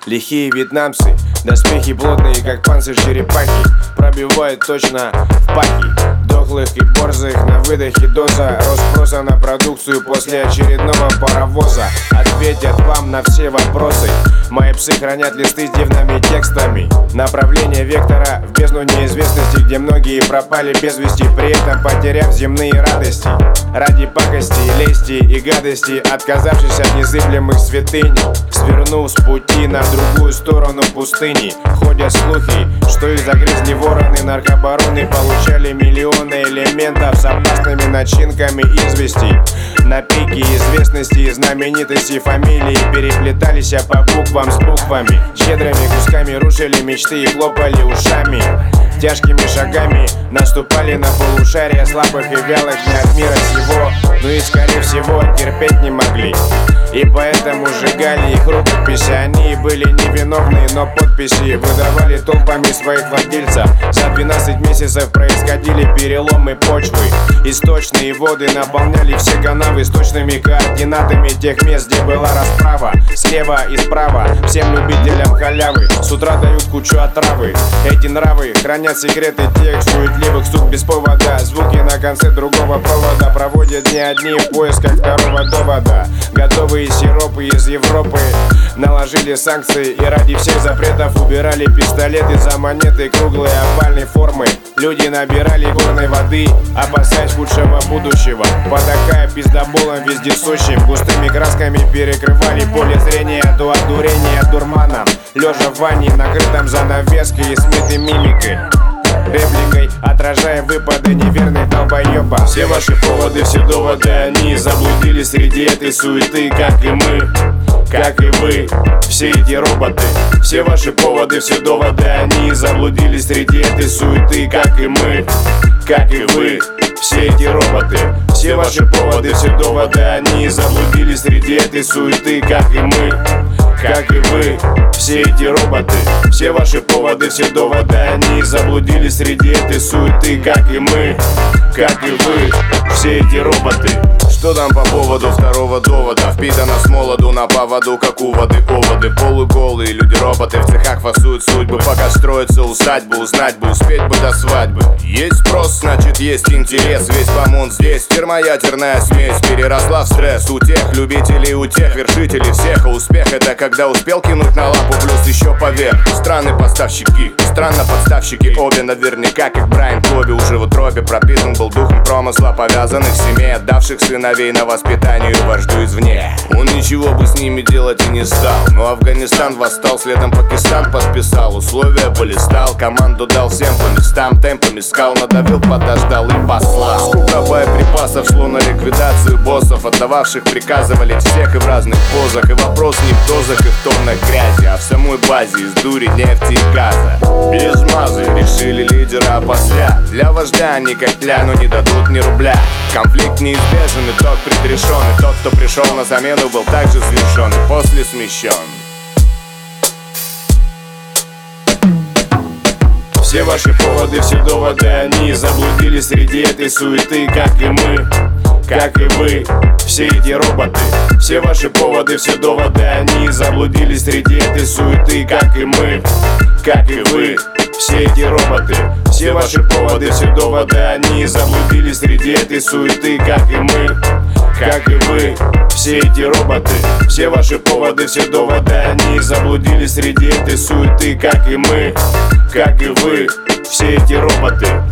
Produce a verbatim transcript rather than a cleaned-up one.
Лихие вьетнамцы, доспехи плотные, как панцирь черепахи, пробивают точно в пахи. Дохлых и борзых на выдохе доза, рост спроса на продукцию после очередного паровоза. Ответят вам на все вопросы. Мои псы хранят листы с дивными текстами. Направление вектора в бездну неизвестности, где многие пропали без вести, при этом потеряв земные радости. Ради пакости, лести и гадости, отказавшись от незыблемых святынь, свернув с пути на другую сторону пустыни. Ходят слухи, что из-за грязни вороны наркобароны получали миллионы элементов с опасными начинками извести. На пике известности и знаменитости фамилии переплетались по буквам с буквами. Щедрыми кусками рушили мечты и хлопали ушами. Тяжкими шагами наступали на полушария слабых и вялых не от мира сего, ну и скорее всего терпеть не могли. И поэтому сжигали их рукописи. Они были невиновны, но подписи выдавали толпами своих владельцев. За двенадцать месяцев происходили переломы почвы. Источные воды наполняли все канавы с точными координатами тех мест, где была расправа. Слева и справа всем любителям халявы с утра дают кучу отравы. Эти нравы хранят секреты тех суетливых сук без повода. Звуки на конце другого провода проводят дни одни в поисках второго довода. Готовые сиропы из Европы наложили санкции и ради всех запретов убирали пистолеты за монеты круглой овальной формы. Люди набирали горной воды, опасаясь худшего будущего. Потакая пиздоболом вездесущим, густыми красками перекрывали поле зрения до одурения дурманом. Лежа в ванне, накрытом занавеской и смытой мимикой, репликой отражая выпады неверных долбоеба. Все ваши поводы, все доводы, они заблудились среди этой суеты, как и мы, как и вы, все эти роботы. Все ваши поводы, все доводы, они заблудились среди этой суеты, как и мы, как и вы, все эти роботы. Все ваши поводы, все доводы, они заблудились среди этой суеты, как и мы, как и вы, все эти роботы. Все ваши поводы, все доводы, они заблудились среди этой суеты, как и мы, как и вы, все эти роботы. Что там по поводу второго довода? Впитано с молоду на поводу, как у воды оводы. Полуголые люди-роботы в цехах фасуют судьбы, пока строится усадьба, узнать бы, успеть бы до свадьбы. Есть спрос, значит есть интерес, весь помон здесь. Термоядерная смесь переросла в стресс у тех любителей, у тех вершителей всех. А успех — это когда успел кинуть на лапу, плюс еще поверх. Странные поставщики, странно подставщики, обе наверняка, как Брайан Коби, уже в утробе пропитан был духом промысла, повязанных семей, отдавших сыновей на воспитанию вождю извне. Он ничего бы с ними делать и не стал, но Афганистан восстал, следом Пакистан подписал, условия полистал, команду дал всем по местам, темпами скал, надавил, подождал и послал. Сколько боеприпасов шло на ликвидацию боссов, отдававших приказы валить всех и в разных позах. И вопрос не в дозах и в тоннах грязи, а в самой базе из дури, нефти и газа. Без мазы решили лидера опосля. Для вождя они как тля, но не дадут ни рубля. Конфликт неизбежен, итог предрешен, и тот, кто пришел на замену, был также смещен и после смещен. Все ваши поводы, все доводы, они заблудились среди этой суеты, как и мы, как и вы, все эти роботы. Все ваши поводы, все доводы, они заблудились среди этой суеты, как и мы, как и вы, все эти роботы. Все ваши поводы, все доводы, они заблудились среди этой суеты, как и мы, как и вы, все эти роботы. Все ваши поводы, все доводы, они заблудились среди этой суеты, как и мы, как и вы, все эти роботы.